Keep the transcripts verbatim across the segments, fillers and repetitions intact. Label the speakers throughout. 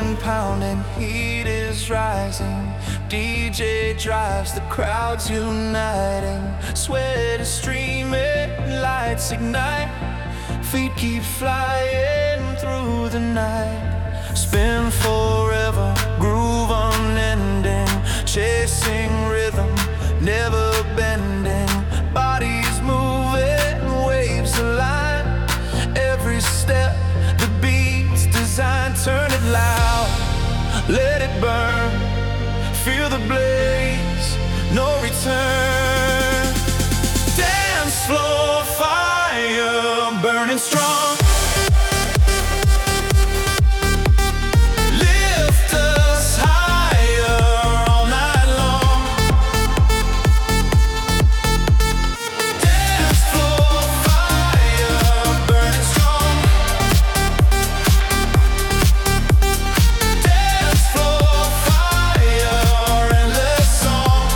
Speaker 1: Adrenaline pounding, heat is rising. D J drives the crowds uniting. Sweat is streaming, lights ignite. Feet keep flying through the night. Spin forever, groove unending. Chasing rhythm, never bending. Bodies moving, waves align. Every step, the beat's designed. Turn it loud, let it burn. Feel the blaze, no return. Dance floor fire, burning strong. Lift us higher all night long. Dance floor fire, burning strong. Dance floor fire, endless song.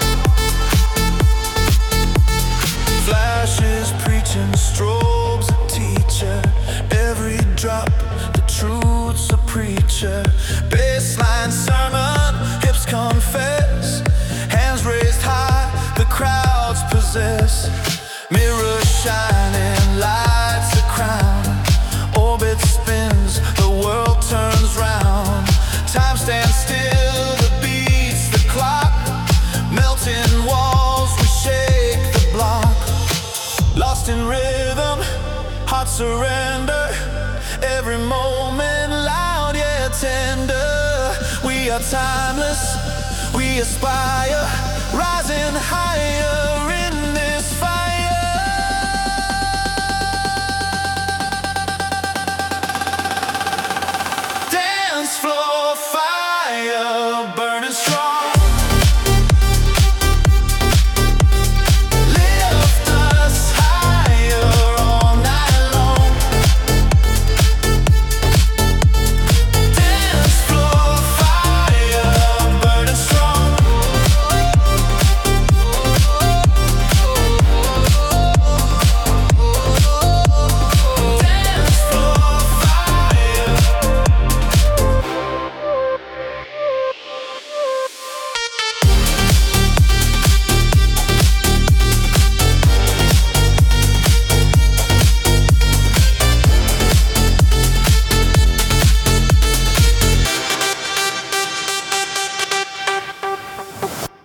Speaker 1: Flashes preaching, strobes a teacher. Every drop, the truth's a preacher. Baseline sermon, hips confess. Hands raised high, the crowds possess. Mirror shining, lights a crown. Orbit spins, the world turns round. Time stands still, the beats the clock. Melting walls, we shake the block. Lost in rhythm, hearts surrender. Every moment loud yet tender. We are timeless, we aspire. Rising higher in this fire. Dance floor fire, burning strong.